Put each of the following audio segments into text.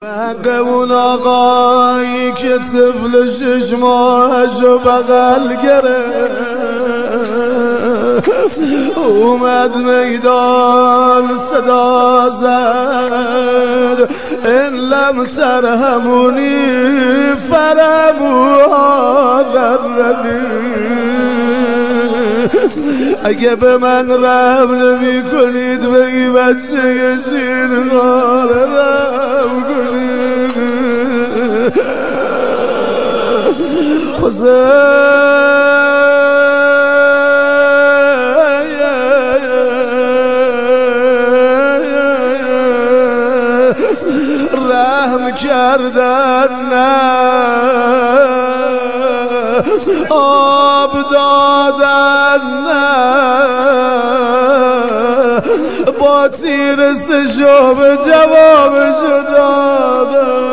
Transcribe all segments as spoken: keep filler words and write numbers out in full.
حق اون آقایی که طفل شش ماهشو بغل گرفت اومد میدان صدا زد ان لم ترحمونی فرحموا ذرنی اگه به من رحم نمی کنید به این بچه شیرخوار رحم کنید. رحم کردن نه آب دادن نه با تیر سشو به جوابشو دادن.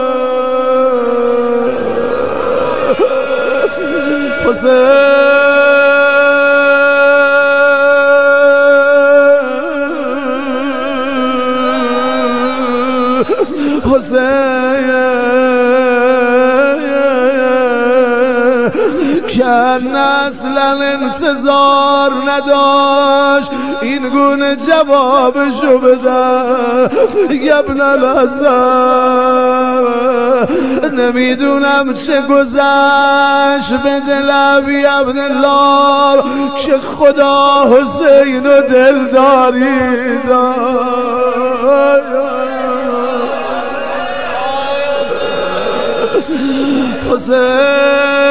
حسین که اصلا انتظار نداشت این گونه جوابشو بده. ابن الحسن نمیدونم چه گذشت به دلم ابن الله که خدا حسین و دلداری داد. حسین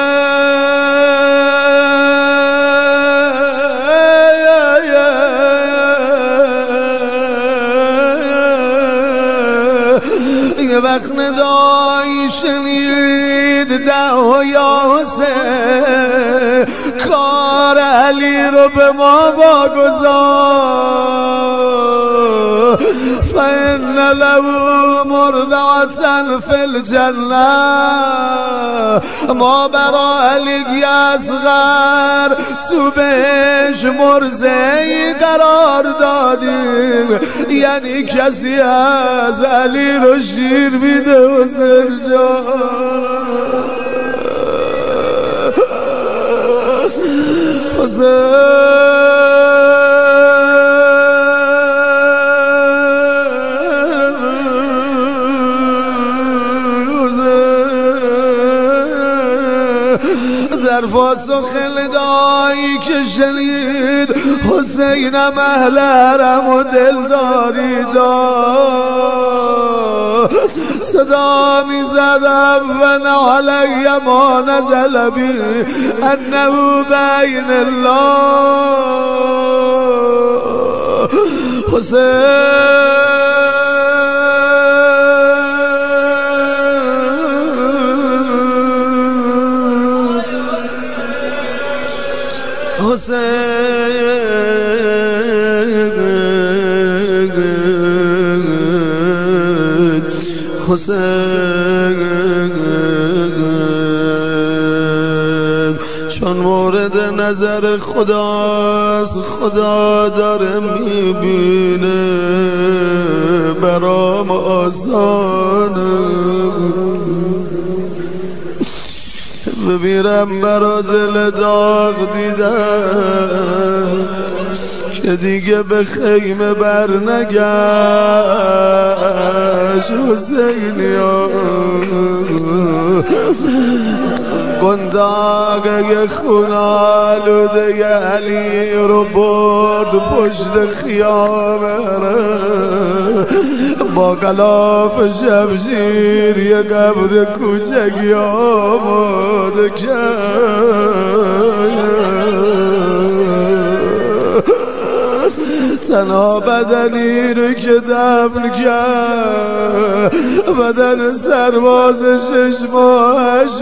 یه وقت ندایی شنید دعوا یا حسین کار علی رو به ما واگذار فإن له مرضعة فی الجنة ما برا علی اصغر تو بهش مرضعی قرار دادیم یعنی کسی از علی رو شیر میده حسین جان. حسین در پاسخ ندایی که شنید حسینم اهل حرم و دلداری داد صدا می زدم و نعلی ما نزل بی انه بین الله. حسین حسین حسین چون مورد نظر خداست خدا داره میبینه برام آسانه بمیرم برا دل داغ دیدم که دیگه به خیمه بر نگشت حسینیا قنداق خونالوده علی رو برد پشت خیامه با غلاف شمشیر یه قبر کوچکی آماده کرد. تنها بدنی رو که دفن کرد بدن سرباز شش ماهش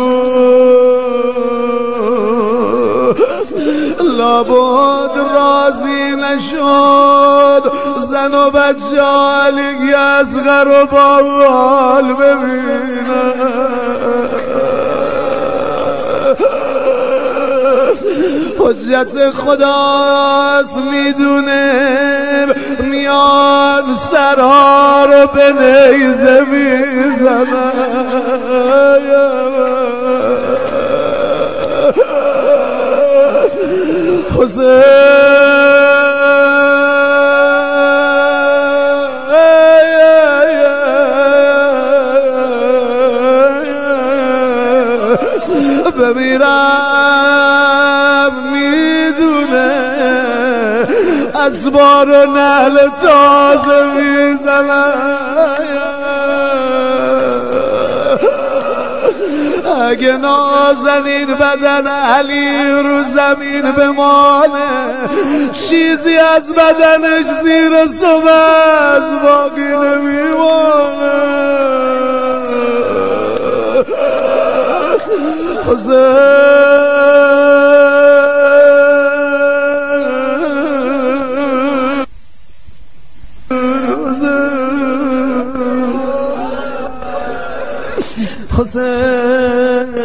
بود. لابد راضی نشد زن و بچه علی اصغر و با حال ببینه. حجت خداست میدونه میان سرها رو به نیزه میزنه بمیرم میدونه اسبار و نهل تازه میزنم اگه نازنین بدن علی رو زمین بمانه چیزی از بدنش زیر سبز باقی نمیمانه حسین حسین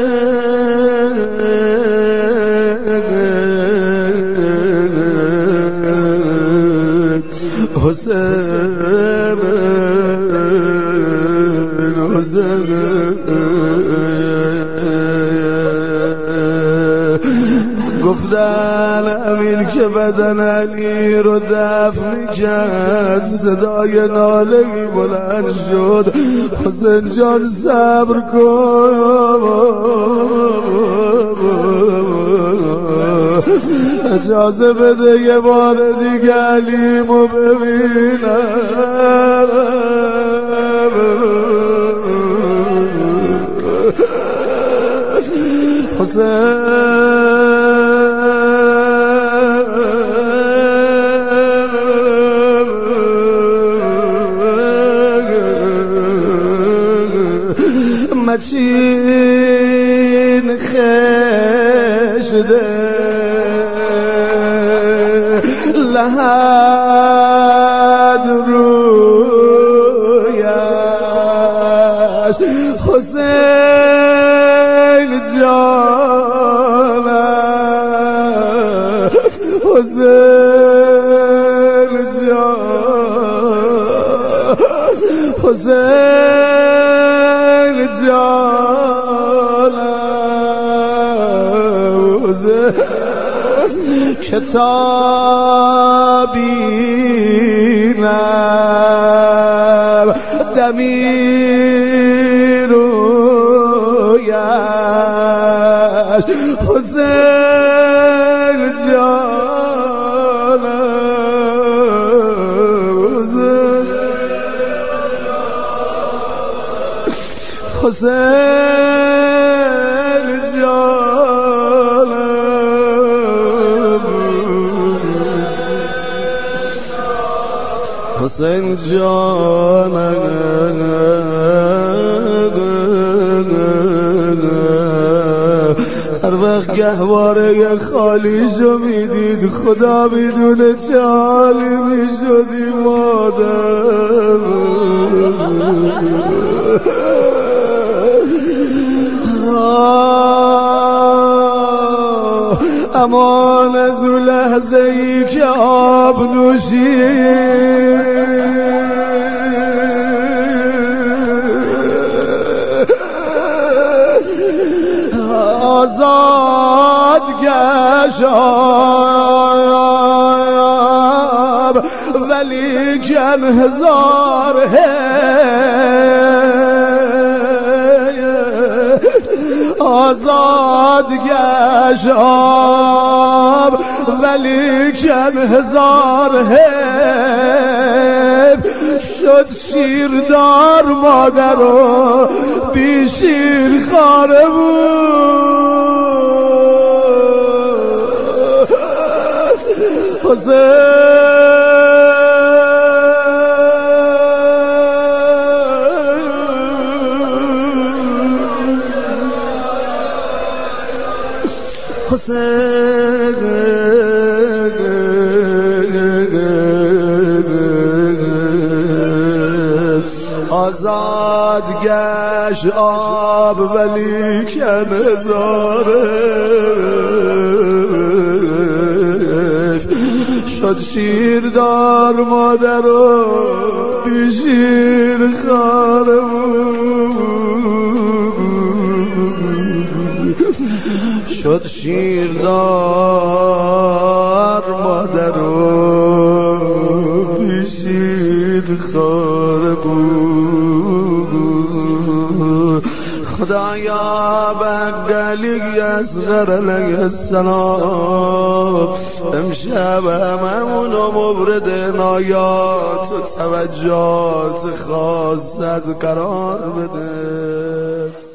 حسین حسین گفتن امیر که بدن علی رو دفن کرد صدای ناله‌ای بلند شد حسین جان صبر کن اجازه بده یه بار دیگه علیمو ببینم حسین مچین خشده لحد رویش حسین جانم حسین جان حسین جانم حسین کتابینم دمی رویش حسین جانم حسین جانم حسین جانم هر وقت گهواره خالیشو میدید خدا میدونه چه حالی میشدی مادر امان از اون لحظه ای که آب نوشید آزاد گشت ولی کن هزار آزاد گشت ولی کن هزار شد شیردار مادر و بی شیر خاره بود حسین آزاد گشت آب ولی کن هزاره شد شیردار مادر و بی شیر خاره بود شد شیردار مادر و بیشیر خاره بود. خدایا به علی اصغر علیه السلام امشب هممون و مورد عنایات و توجهات خاصت قرار بده.